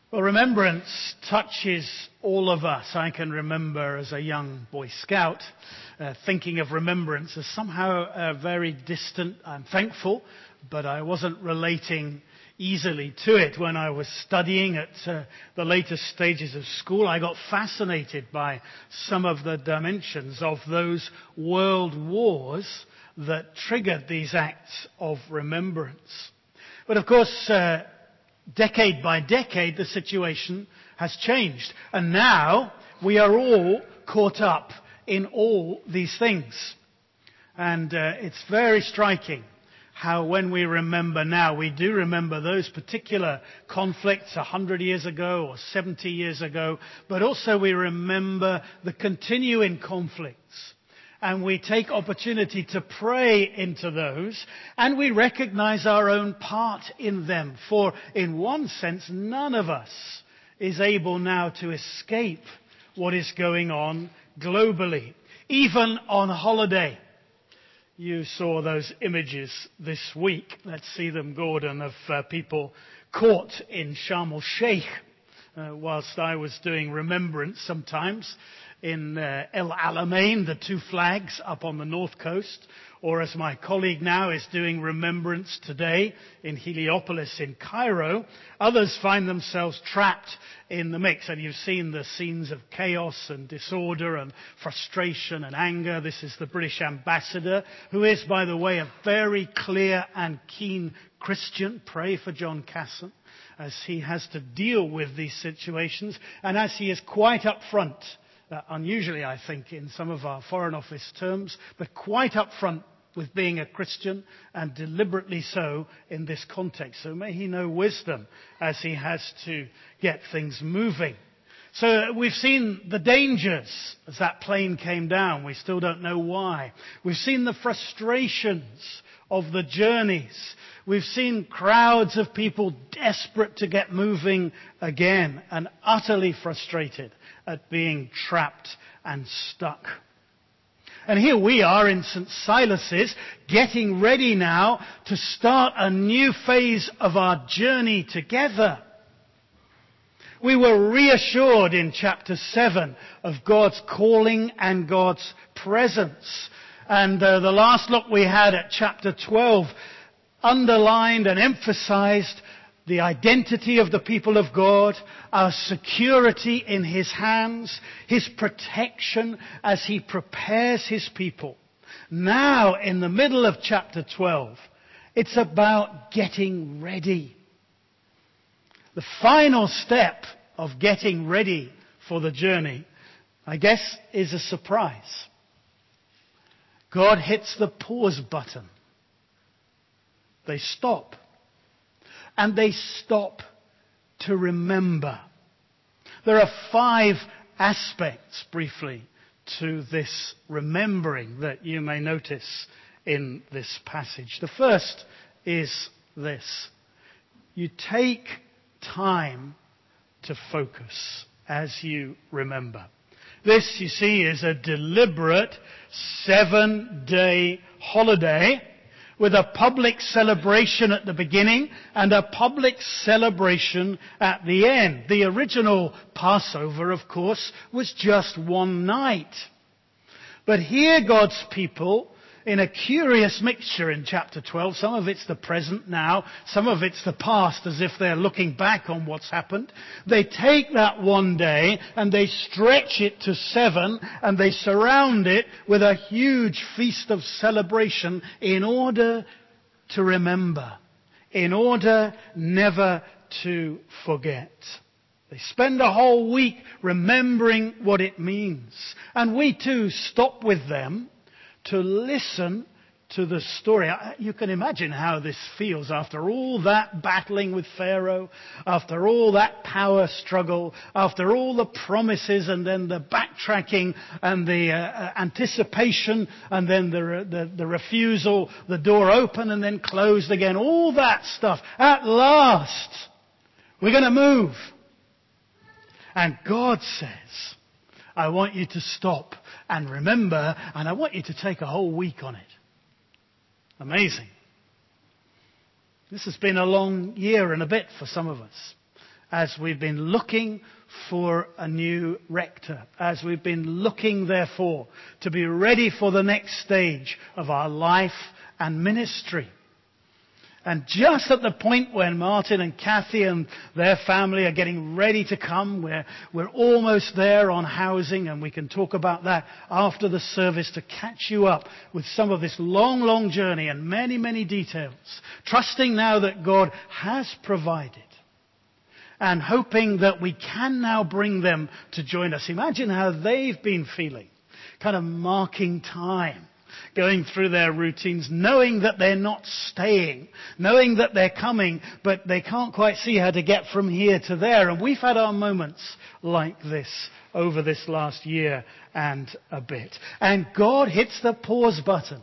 Well, remembrance touches all of us. I can remember as a young Boy Scout thinking of remembrance as somehow very distant. I'm thankful, but I wasn't relating easily to it. When I was studying at the later stages of school, I got fascinated by some of the dimensions of those world wars that triggered these acts of remembrance. But of course, decade by decade, the situation has changed. And now we are all caught up in all these things. And it's very striking how when we remember now, we do remember those particular conflicts 100 years ago or 70 years ago, but also we remember the continuing conflicts. And we take opportunity to pray into those, and we recognize our own part in them. For in one sense, none of us is able now to escape what is going on globally. Even on holiday. You saw those images this week. Let's see them, Gordon, of people caught in Sharm el-Sheikh whilst I was doing remembrance sometimes in El Alamein, the two flags up on the north coast, or as my colleague now is doing remembrance today in Heliopolis in Cairo. Others find themselves trapped in the mix, and you've seen the scenes of chaos and disorder and frustration and anger. This is the British ambassador, who is, by the way, a very clear and keen Christian. Pray for John Casson as he has to deal with these situations, and as he is quite upfront. Unusually, I think, in some of our Foreign Office terms, but quite upfront with being a Christian, and deliberately so in this context. So may he know wisdom as he has to get things moving. So we've seen the dangers as that plane came down. We still don't know why. We've seen the frustrations of the journeys. We've seen crowds of people desperate to get moving again and utterly frustrated at being trapped and stuck. And here we are in St. Silas's, getting ready now to start a new phase of our journey together. We were reassured in chapter 7 of God's calling and God's presence. And the last look we had at chapter 12 underlined and emphasized the identity of the people of God, our security in His hands, His protection as He prepares His people. Now, in the middle of chapter 12, it's about getting ready. The final step of getting ready for the journey, I guess, is a surprise. God hits the pause button. They stop. And they stop to remember. There are 5 aspects, briefly, to this remembering that you may notice in this passage. The first is this. You take time to focus as you remember. This, you see, is a deliberate 7-day holiday with a public celebration at the beginning and a public celebration at the end. The original Passover, of course, was just one night. But here God's people, in a curious mixture in chapter 12, some of it's the present now, some of it's the past as if they're looking back on what's happened. They take that one day and they stretch it to 7 and they surround it with a huge feast of celebration in order to remember, in order never to forget. They spend a whole week remembering what it means. And we too stop with them to listen to the story. You can imagine how this feels after all that battling with Pharaoh, after all that power struggle, after all the promises and then the backtracking and the anticipation and then the refusal, the door open and then closed again, all that stuff. At last, we're going to move. And God says, I want you to stop and remember, and I want you to take a whole week on it. Amazing. This has been a long year and a bit for some of us. as we've been looking for a new rector, as we've been looking, therefore, to be ready for the next stage of our life and ministry. And just at the point when Martin and Kathy and their family are getting ready to come, we're almost there on housing, and we can talk about that after the service to catch you up with some of this long, long journey and many, many details. Trusting now that God has provided and hoping that we can now bring them to join us. Imagine how they've been feeling, kind of marking time, going through their routines, knowing that they're not staying, knowing that they're coming, but they can't quite see how to get from here to there. And we've had our moments like this over this last year and a bit. And God hits the pause button.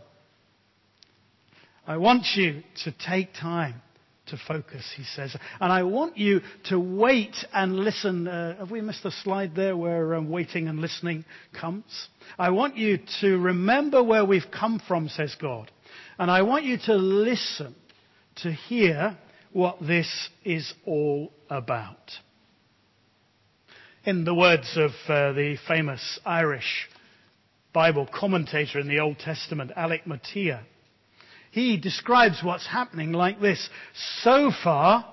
I want you to take time to focus, he says. And I want you to wait and listen. Have we missed a slide there where waiting and listening comes? I want you to remember where we've come from, says God. And I want you to listen to hear what this is all about. In the words of the famous Irish Bible commentator in the Old Testament, Alec Motyer, he describes what's happening like this. So far,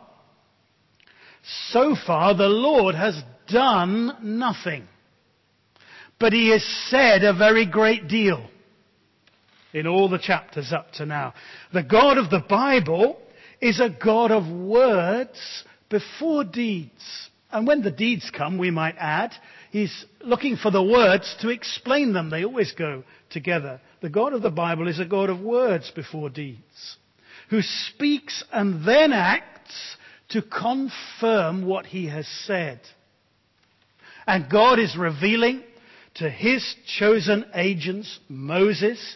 the Lord has done nothing. But he has said a very great deal in all the chapters up to now. The God of the Bible is a God of words before deeds. And when the deeds come, we might add, he's looking for the words to explain them. They always go together. The God of the Bible is a God of words before deeds, who speaks and then acts to confirm what he has said. And God is revealing to his chosen agents, Moses,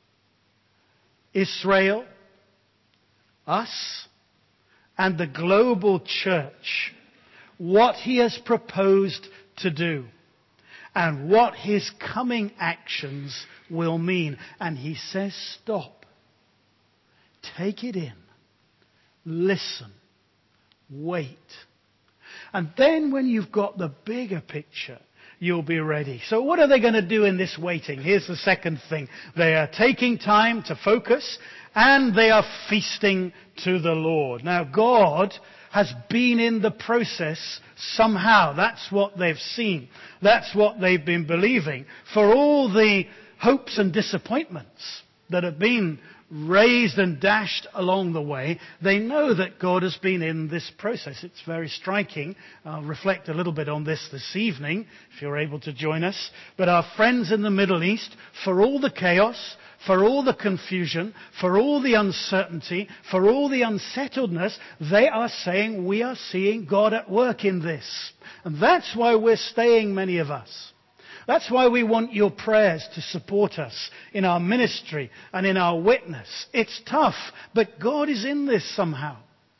Israel, us, and the global church, what he has proposed to do and what his coming actions will mean. And he says, stop. Take it in. Listen. Wait. And then when you've got the bigger picture, you'll be ready. So what are they going to do in this waiting? Here's the second thing. They are taking time to focus and they are feasting to the Lord. Now God has been in the process somehow. That's what they've seen. That's what they've been believing. For all the hopes and disappointments that have been raised and dashed along the way, they know that God has been in this process. It's very striking. I'll reflect a little bit on this evening, if you're able to join us. But our friends in the Middle East, for all the chaos, for all the confusion, for all the uncertainty, for all the unsettledness, they are saying we are seeing God at work in this. And that's why we're staying, many of us. That's why we want your prayers to support us in our ministry and in our witness. It's tough, but God is in this somehow.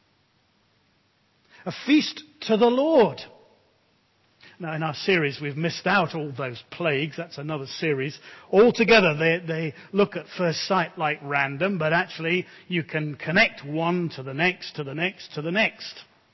A feast to the Lord. Now, in our series, we've missed out all those plagues. That's another series. Altogether, they look at first sight like random, but actually you can connect one to the next, to the next, to the next.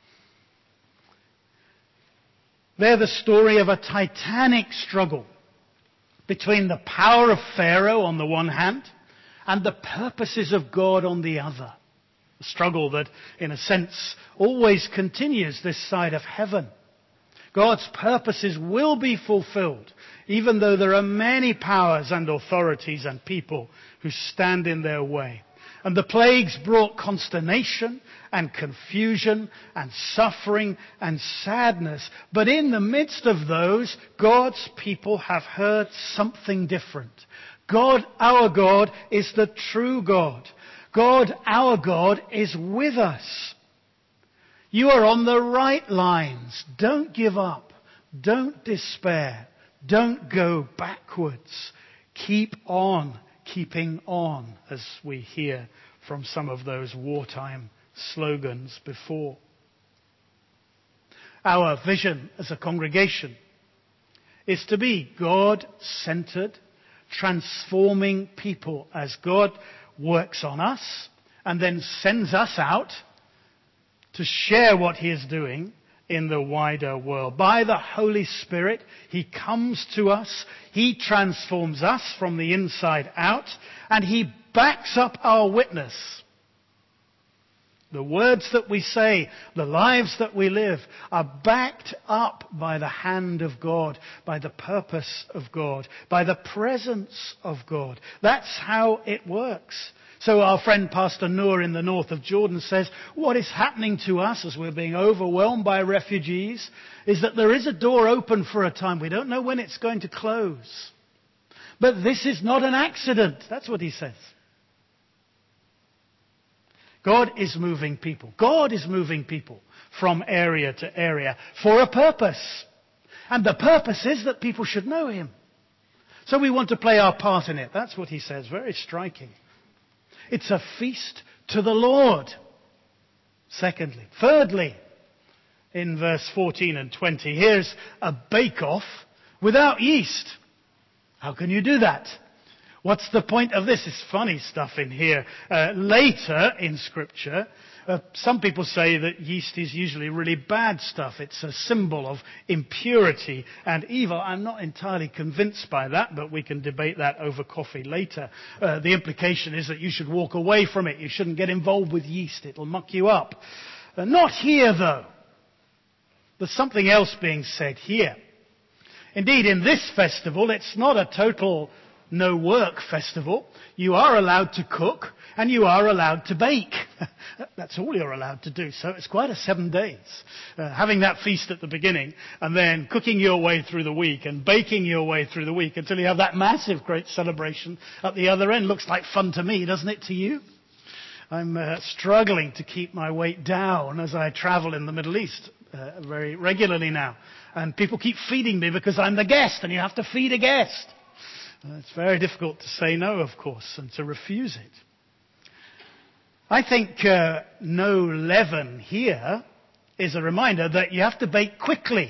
They're the story of a titanic struggle between the power of Pharaoh on the one hand and the purposes of God on the other. A struggle that, in a sense, always continues this side of heaven. God's purposes will be fulfilled, even though there are many powers and authorities and people who stand in their way. And the plagues brought consternation and confusion and suffering and sadness. But in the midst of those, God's people have heard something different. God, our God, is the true God. God, our God, is with us. You are on the right lines. Don't give up. Don't despair. Don't go backwards. Keep on keeping on, as we hear from some of those wartime slogans before. Our vision as a congregation is to be God-centered, transforming people as God works on us and then sends us out to share what he is doing in the wider world. By the Holy Spirit, He comes to us, He transforms us from the inside out, and He backs up our witness. The words that we say, the lives that we live, are backed up by the hand of God, by the purpose of God, by the presence of God. That's how it works. So our friend Pastor Noor in the north of Jordan says, what is happening to us as we're being overwhelmed by refugees is that there is a door open for a time. We don't know when it's going to close. But this is not an accident. That's what he says. God is moving people. God is moving people from area to area for a purpose. And the purpose is that people should know Him. So we want to play our part in it. That's what he says. Very striking. It's a feast to the Lord. Secondly. Thirdly, in verse 14 and 20, here's a bake-off without yeast. How can you do that? What's the point of this? It's funny stuff in here. Later in Scripture, some people say that yeast is usually really bad stuff. It's a symbol of impurity and evil. I'm not entirely convinced by that, but we can debate that over coffee later. The implication is that you should walk away from it. You shouldn't get involved with yeast. It'll muck you up. Not here, though. There's something else being said here. Indeed, in this festival, it's not a total no-work festival. You are allowed to cook and you are allowed to bake. That's all you're allowed to do. So it's quite a 7 days. Having that feast at the beginning and then cooking your way through the week and baking your way through the week until you have that massive great celebration at the other end. Looks like fun to me, doesn't it to you? I'm struggling to keep my weight down as I travel in the Middle East very regularly now. And people keep feeding me because I'm the guest and you have to feed a guest. It's very difficult to say no, of course, and to refuse it. I think no leaven here is a reminder that you have to bake quickly.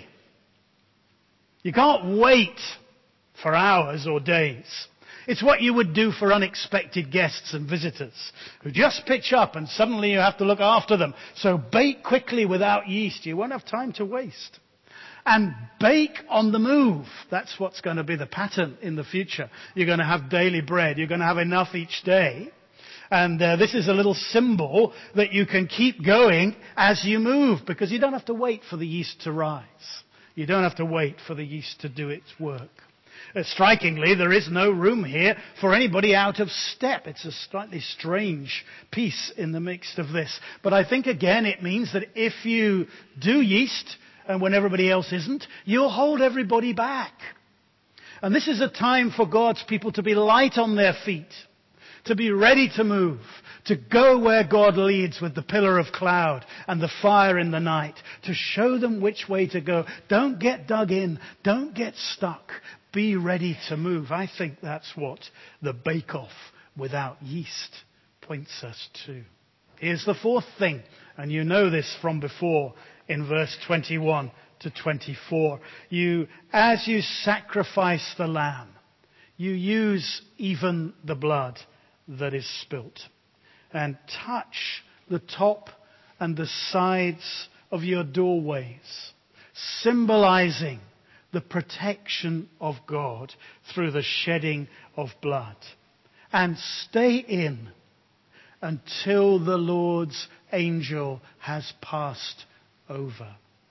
You can't wait for hours or days. It's what you would do for unexpected guests and visitors who just pitch up and suddenly you have to look after them. So bake quickly without yeast. You won't have time to waste. And bake on the move. That's what's going to be the pattern in the future. You're going to have daily bread. You're going to have enough each day. And this is a little symbol that you can keep going as you move, because you don't have to wait for the yeast to rise. You don't have to wait for the yeast to do its work. Strikingly, there is no room here for anybody out of step. It's a slightly strange piece in the midst of this. But I think, again, it means that if you do yeast, and when everybody else isn't, you'll hold everybody back. And this is a time for God's people to be light on their feet, to be ready to move, to go where God leads with the pillar of cloud and the fire in the night, to show them which way to go. Don't get dug in. Don't get stuck. Be ready to move. I think that's what the bake-off without yeast points us to. Here's the fourth thing, and you know this from before. In verse 21 to 24, as you sacrifice the lamb, you use even the blood that is spilt, and touch the top and the sides of your doorways, symbolizing the protection of God through the shedding of blood. And stay in until the Lord's angel has passed over.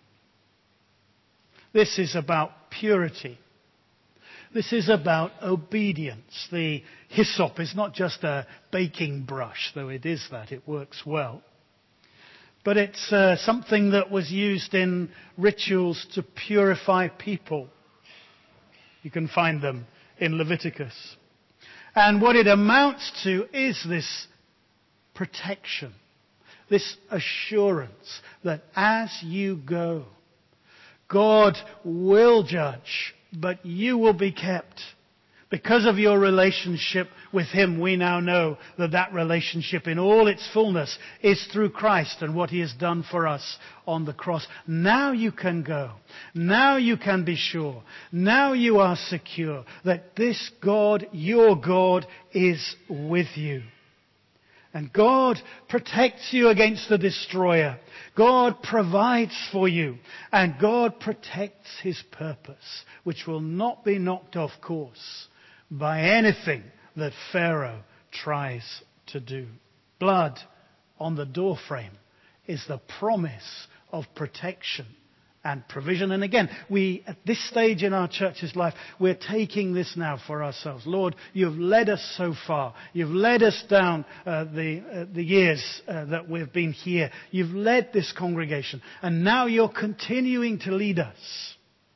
This is about purity. This is about obedience. The hyssop is not just a baking brush, though it is that. It works well. But it's something that was used in rituals to purify people. You can find them in Leviticus. And what it amounts to is this protection. This assurance that as you go, God will judge, but you will be kept. Because of your relationship with Him, we now know that that relationship in all its fullness is through Christ and what He has done for us on the cross. Now you can go. Now you can be sure. Now you are secure that this God, your God, is with you. And God protects you against the destroyer. God provides for you. And God protects His purpose, which will not be knocked off course by anything that Pharaoh tries to do. Blood on the doorframe is the promise of protection and provision. And again, at this stage in our church's life, we're taking this now for ourselves. Lord, you've led us so far. You've led us down the years that we've been here. You've led this congregation. And now you're continuing to lead us.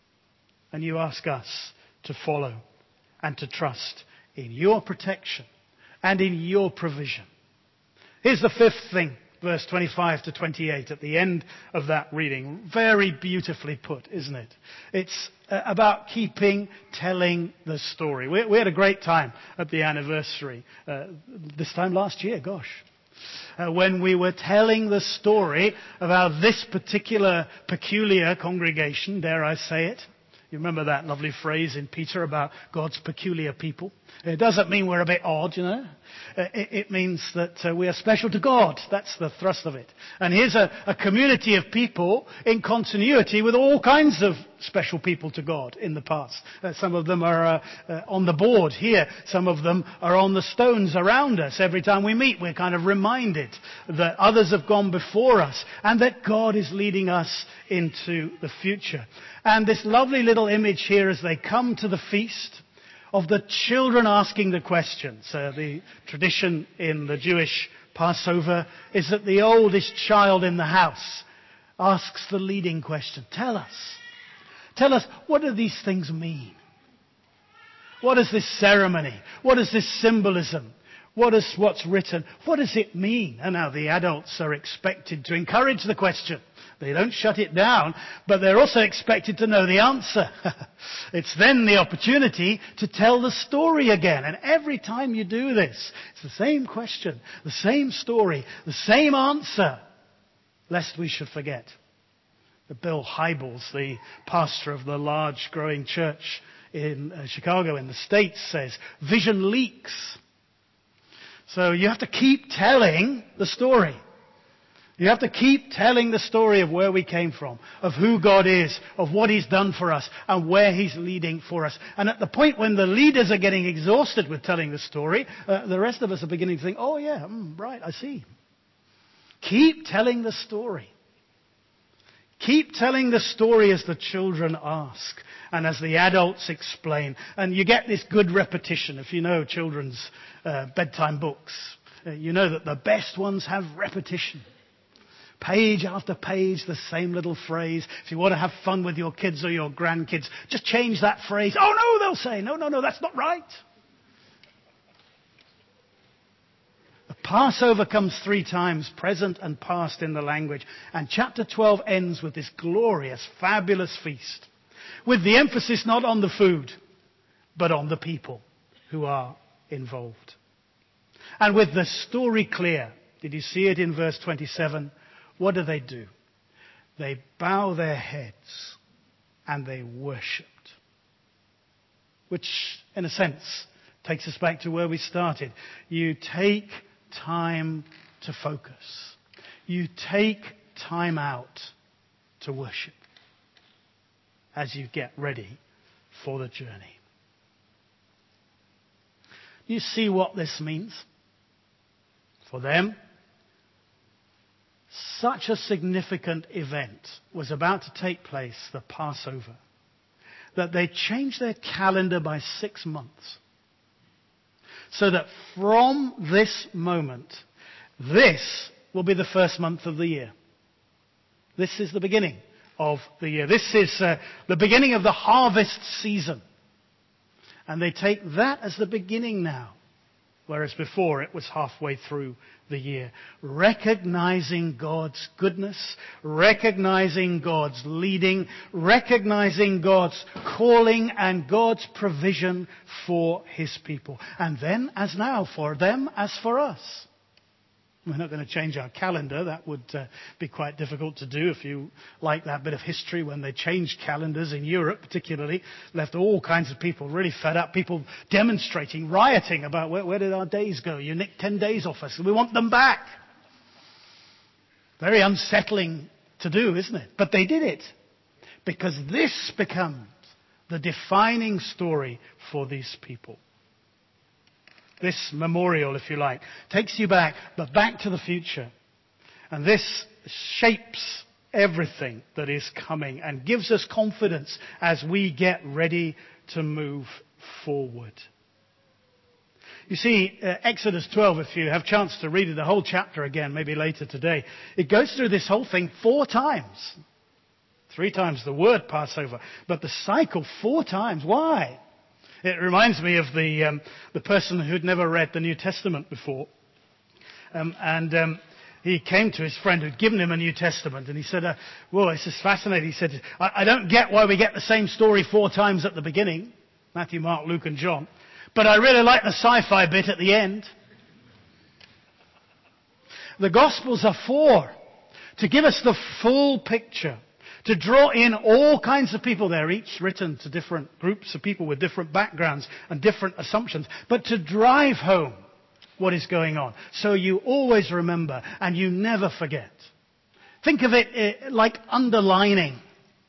And you ask us to follow and to trust in your protection and in your provision. Here's the fifth thing. Verse 25 to 28 at the end of that reading. Very beautifully put, isn't it? It's about telling the story. We had a great time at the anniversary. This time last year, when we were telling the story about this particular peculiar congregation, dare I say it. You remember that lovely phrase in Peter about God's peculiar people? It doesn't mean we're a bit odd, you know. It means that we are special to God. That's the thrust of it. And here's a community of people in continuity with all kinds of special people to God in the past. Some of them are on the board here. Some of them are on the stones around us. Every time we meet, we're kind of reminded that others have gone before us and that God is leading us into the future. And this lovely little image here as they come to the feast of the children asking the questions. The tradition in the Jewish Passover is that the oldest child in the house asks the leading question. Tell us, what do these things mean? What is this ceremony? What is this symbolism? What's written? What does it mean? And now the adults are expected to encourage the question. They don't shut it down, but they're also expected to know the answer. It's then the opportunity to tell the story again. And every time you do this, it's the same question, the same story, the same answer, lest we should forget. Bill Hybels, the pastor of the large growing church in Chicago in the States, says, vision leaks. So you have to keep telling the story. You have to keep telling the story of where we came from, of who God is, of what He's done for us, and where He's leading for us. And at the point when the leaders are getting exhausted with telling the story, the rest of us are beginning to think, oh yeah, right, I see. Keep telling the story. Keep telling the story as the children ask and as the adults explain. And you get this good repetition. If you know children's bedtime books, you know that the best ones have repetition. Page after page, the same little phrase. If you want to have fun with your kids or your grandkids, just change that phrase. Oh no, they'll say, no, that's not right. The Passover comes 3 times, present and past in the language. And chapter 12 ends with this glorious, fabulous feast. With the emphasis not on the food, but on the people who are involved. And with the story clear, did you see it in verse 27? What do? They bow their heads and they worshipped. Which, in a sense, takes us back to where we started. You take time to focus. You take time out to worship as you get ready for the journey. You see what this means? For them, such a significant event was about to take place, the Passover, that they changed their calendar by 6 months. So that from this moment, this will be the first month of the year. This is the beginning of the year. This is the beginning of the harvest season. And they take that as the beginning now. Whereas before it was halfway through the year. Recognizing God's goodness, recognizing God's leading, recognizing God's calling and God's provision for His people. And then, as now, for them as for us. We're not going to change our calendar. That would be quite difficult to do if you like that bit of history when they changed calendars in Europe, particularly. Left all kinds of people really fed up. People demonstrating, rioting about where did our days go? You nicked 10 days off us. We want them back. Very unsettling to do, isn't it? But they did it because this becomes the defining story for these people. This memorial, if you like, takes you back, but back to the future. And this shapes everything that is coming and gives us confidence as we get ready to move forward. You see, Exodus 12, if you have a chance to read it, the whole chapter again, maybe later today, it goes through this whole thing 4 times. 3 times the word Passover, but the cycle 4 times. Why? It reminds me of the person who'd never read the New Testament before. He came to his friend who'd given him a New Testament, and he said, well, this is fascinating. He said, I don't get why we get the same story 4 times at the beginning, Matthew, Mark, Luke, and John, but I really like the sci-fi bit at the end. The Gospels are 4 to give us the full picture, to draw in all kinds of people there, each written to different groups of people with different backgrounds and different assumptions, but to drive home what is going on. So you always remember and you never forget. Think of it like underlining.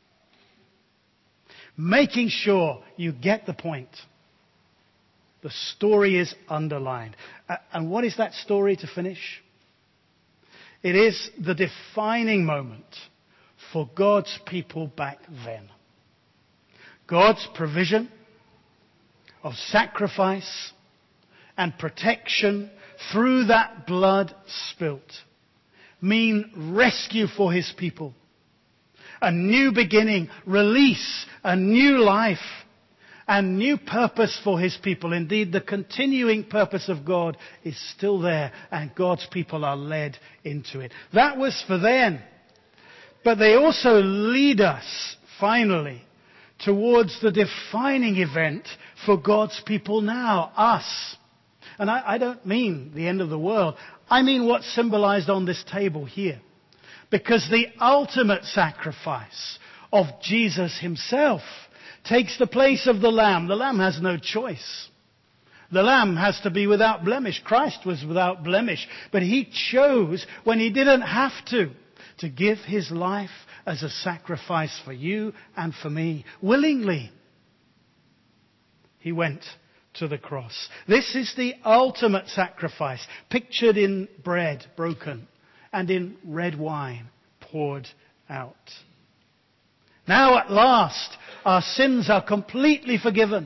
Making sure you get the point. The story is underlined. And what is that story to finish? It is the defining moment for God's people back then. God's provision of sacrifice and protection through that blood spilt mean rescue for his people. A new beginning, release, a new life, and new purpose for his people. Indeed, the continuing purpose of God is still there, and God's people are led into it. That was for then. But they also lead us, finally, towards the defining event for God's people now, us. And I don't mean the end of the world. I mean what's symbolized on this table here. Because the ultimate sacrifice of Jesus himself takes the place of the Lamb. The Lamb has no choice. The Lamb has to be without blemish. Christ was without blemish. But he chose, when he didn't have to give his life as a sacrifice for you and for me. Willingly. He went to the cross. This is the ultimate sacrifice, pictured in bread broken and in red wine poured out. Now at last, our sins are completely forgiven.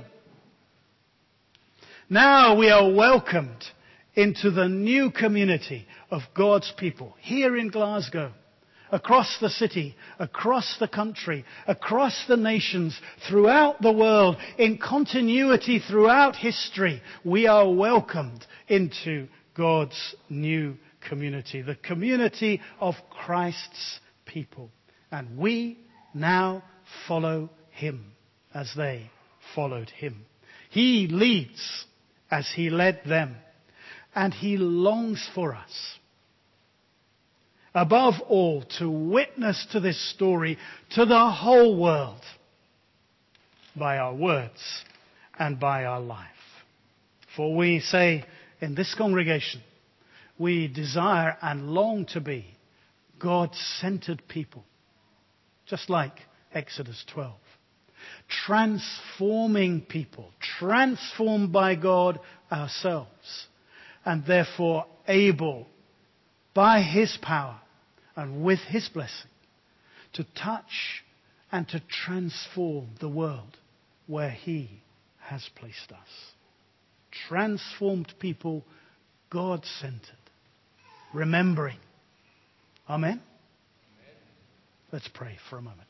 Now we are welcomed into the new community of God's people here in Glasgow, across the city, across the country, across the nations, throughout the world, in continuity throughout history. We are welcomed into God's new community, the community of Christ's people. And we now follow him as they followed him. He leads as he led them, and he longs for us, above all, to witness to this story to the whole world by our words and by our life. For we say in this congregation, we desire and long to be God-centered people, just like Exodus 12. Transforming people, transformed by God ourselves, and therefore able, by his power and with his blessing, to touch and to transform the world where he has placed us. Transformed people, God-centered, remembering. Amen? Let's pray for a moment.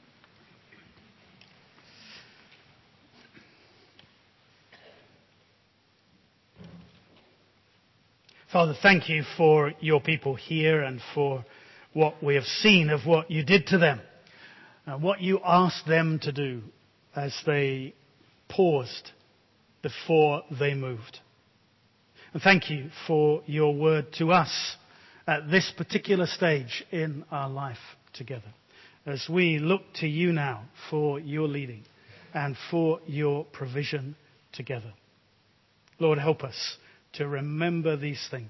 Father, thank you for your people here and for what we have seen of what you did to them, what you asked them to do as they paused before they moved. And thank you for your word to us at this particular stage in our life together. As we look to you now for your leading and for your provision together. Lord, help us to remember these things,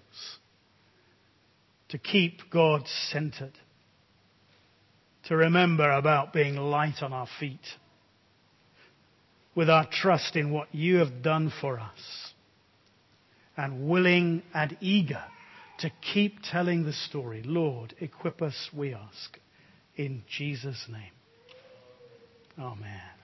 to keep God centered, to remember about being light on our feet, with our trust in what you have done for us, and willing and eager to keep telling the story. Lord, equip us, we ask, in Jesus' name. Amen.